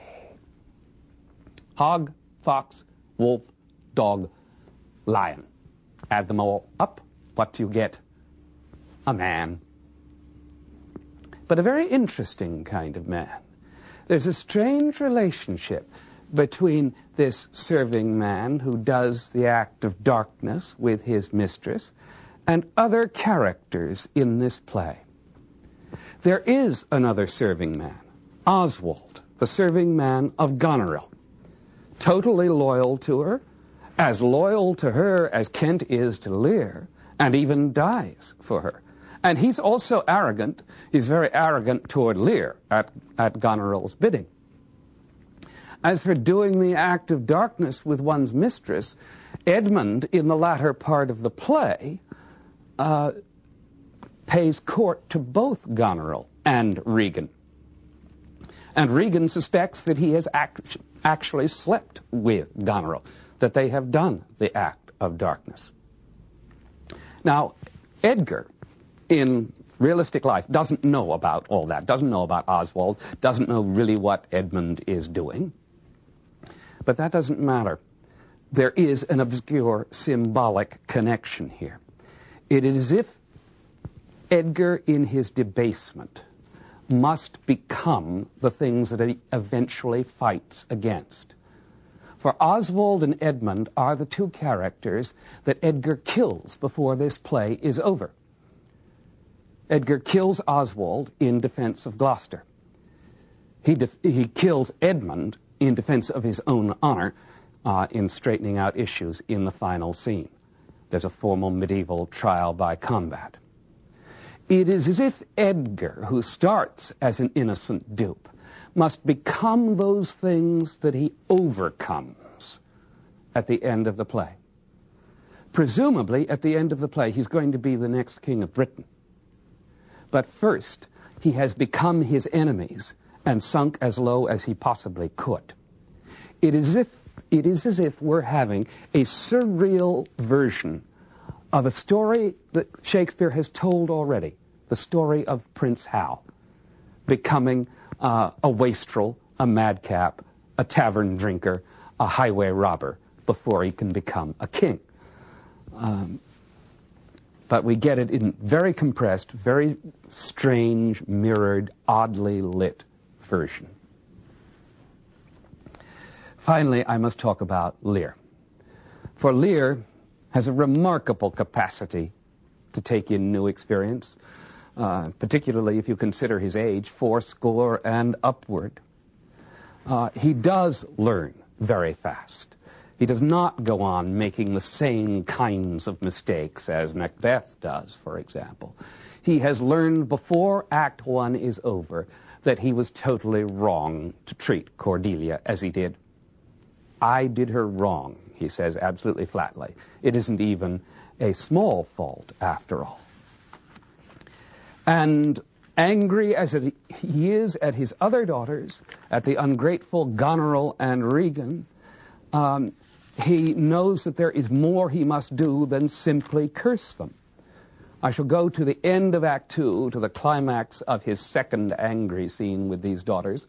Hog, fox, wolf, dog, lion. Add them all up, what do you get? A man. But a very interesting kind of man. There's a strange relationship between this serving man who does the act of darkness with his mistress and other characters in this play. There is another serving man, Oswald, the serving man of Goneril, totally loyal to her, as loyal to her as Kent is to Lear, and even dies for her. And he's also arrogant. He's very arrogant toward Lear at Goneril's bidding. As for doing the act of darkness with one's mistress, Edmund, in the latter part of the play, pays court to both Goneril and Regan. And Regan suspects that he has actually slept with Goneril, that they have done the act of darkness. Now, Edgar, in realistic life, doesn't know about all that, doesn't know about Oswald, doesn't know really what Edmund is doing. But that doesn't matter. There is an obscure symbolic connection here. It is as if Edgar, in his debasement, must become the things that he eventually fights against. For Oswald and Edmund are the two characters that Edgar kills before this play is over. Edgar kills Oswald in defense of Gloucester. He kills Edmund in defense of his own honor in straightening out issues in the final scene. There's a formal medieval trial by combat. It is as if Edgar, who starts as an innocent dupe, must become those things that he overcomes at the end of the play. Presumably, at the end of the play, he's going to be the next king of Britain. But first, he has become his enemies and sunk as low as he possibly could. It is as if we're having a surreal version of a story that Shakespeare has told already, the story of Prince Hal, becoming a wastrel, a madcap, a tavern drinker, a highway robber, before he can become a king. But we get it in very compressed, very strange, mirrored, oddly lit version. Finally, I must talk about Lear. For Lear has a remarkable capacity to take in new experience, particularly if you consider his age, 80 and upward. He does learn very fast. He does not go on making the same kinds of mistakes as Macbeth does, for example. He has learned before Act 1 is over that he was totally wrong to treat Cordelia as he did. I did her wrong, he says absolutely flatly. It isn't even a small fault after all. And angry as he is at his other daughters, at the ungrateful Goneril and Regan, he knows that there is more he must do than simply curse them. I shall go to the end of Act 2, to the climax of his second angry scene with these daughters,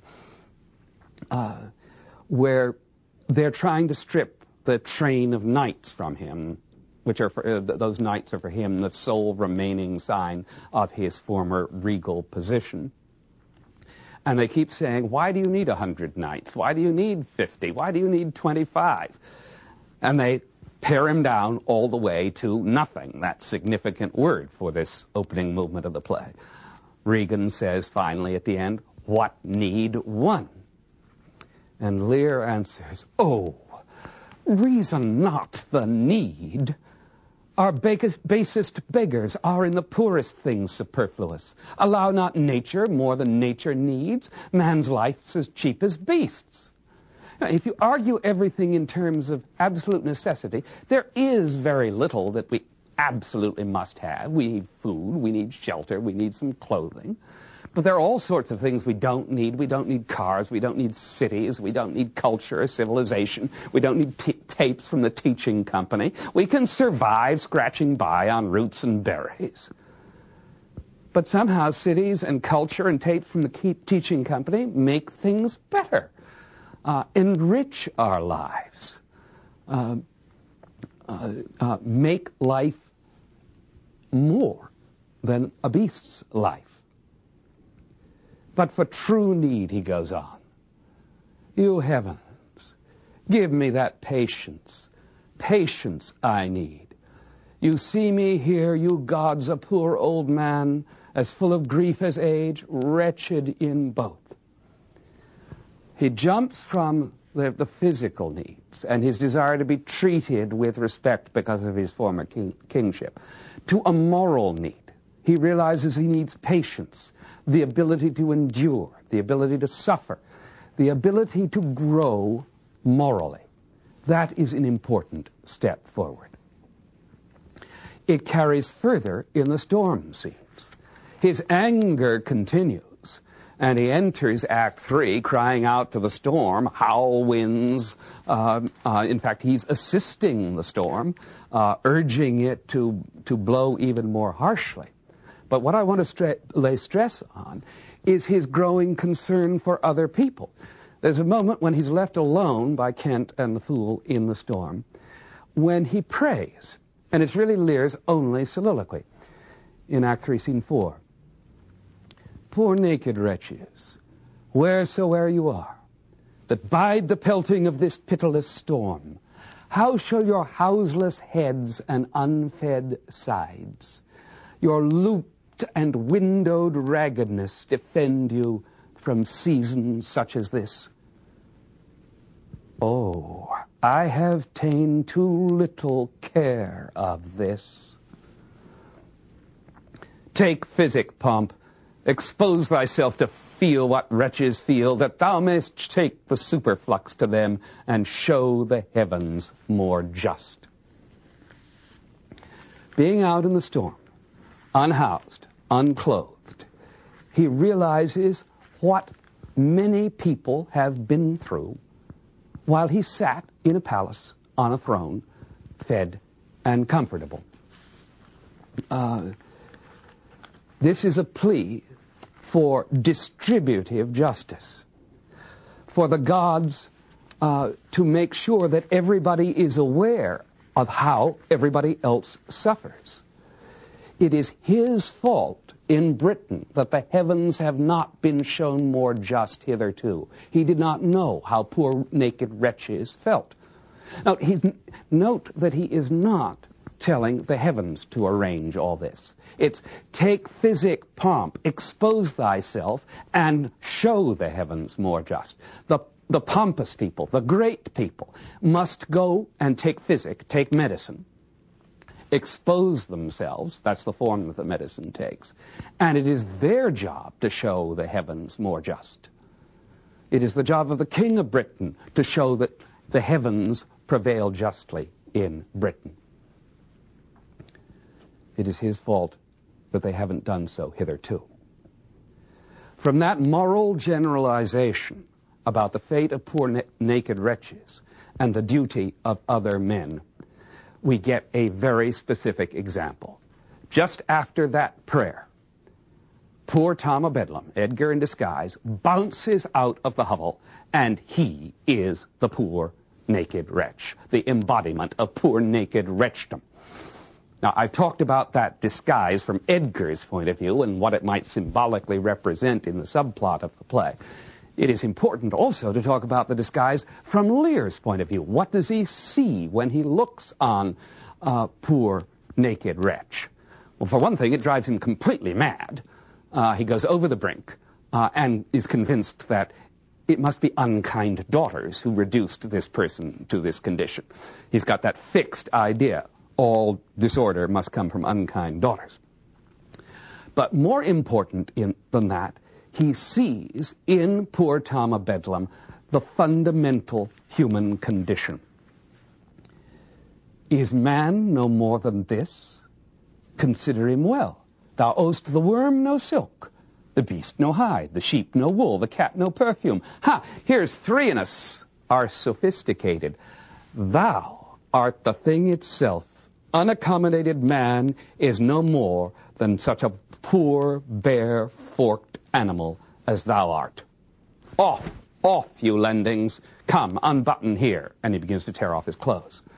where they're trying to strip the train of knights from him, which are for, those knights are for him the sole remaining sign of his former regal position. And they keep saying, why do you need 100 knights? Why do you need 50? Why do you need 25? And they pare him down all the way to nothing, that significant word for this opening movement of the play. Regan says finally at the end, what need one? And Lear answers, oh, reason not the need. Our basest beggars are in the poorest things superfluous. Allow not nature more than nature needs. Man's life's as cheap as beasts. Now, if you argue everything in terms of absolute necessity, there is very little that we absolutely must have. We need food, we need shelter, we need some clothing. But there are all sorts of things we don't need. We don't need cars, we don't need cities, we don't need culture or civilization, we don't need tapes from the teaching company. We can survive scratching by on roots and berries. But somehow cities and culture and tapes from the teaching company make things better. Enrich our lives, make life more than a beast's life. But for true need, he goes on, you heavens, give me that patience. Patience I need. You see me here, you gods, a poor old man, as full of grief as age, wretched in both. He jumps from the physical needs and his desire to be treated with respect because of his former kingship to a moral need. He realizes he needs patience, the ability to endure, the ability to suffer, the ability to grow morally. That is an important step forward. It carries further in the storm scenes. His anger continues. And he enters Act 3 crying out to the storm, howl winds. In fact, he's assisting the storm, urging it to blow even more harshly. But what I want to lay stress on is his growing concern for other people. There's a moment when he's left alone by Kent and the fool in the storm, when he prays. And it's really Lear's only soliloquy in Act 3, Scene 4. Poor naked wretches, wheresoe'er you are, that bide the pelting of this pitiless storm, how shall your houseless heads and unfed sides, your looped and windowed raggedness defend you from seasons such as this? Oh, I have ta'en too little care of this. Take physic, Pomp. Expose thyself to feel what wretches feel, that thou mayst take the superflux to them and show the heavens more just. Being out in the storm, unhoused, unclothed, he realizes what many people have been through while he sat in a palace on a throne, fed and comfortable. This is a plea for distributive justice, for the gods to make sure that everybody is aware of how everybody else suffers. It is his fault in Britain that the heavens have not been shown more just hitherto. He did not know how poor naked wretches felt. Now, note that he is not telling the heavens to arrange all this. It's take physic pomp, expose thyself, and show the heavens more just. The pompous people, the great people, must go and take physic, take medicine, expose themselves. That's the form that the medicine takes. And it is their job to show the heavens more just. It is the job of the King of Britain to show that the heavens prevail justly in Britain. It is his fault that they haven't done so hitherto. From that moral generalization about the fate of poor naked wretches and the duty of other men, we get a very specific example. Just after that prayer, poor Tom of Bedlam, Edgar in disguise, bounces out of the hovel, and he is the poor naked wretch, the embodiment of poor naked wretchdom. Now, I've talked about that disguise from Edgar's point of view and what it might symbolically represent in the subplot of the play. It is important also to talk about the disguise from Lear's point of view. What does he see when he looks on poor naked wretch? Well, for one thing, it drives him completely mad. He goes over the brink and is convinced that it must be unkind daughters who reduced this person to this condition. He's got that fixed idea. All disorder must come from unkind daughters. But more important than that, he sees in poor Tom of Bedlam the fundamental human condition. Is man no more than this? Consider him well. Thou owest the worm no silk, the beast no hide, the sheep no wool, the cat no perfume. Ha! Here's three in us are sophisticated. Thou art the thing itself. Unaccommodated man is no more than such a poor, bare, forked animal as thou art. Off, you lendings. Come, unbutton here. And he begins to tear off his clothes.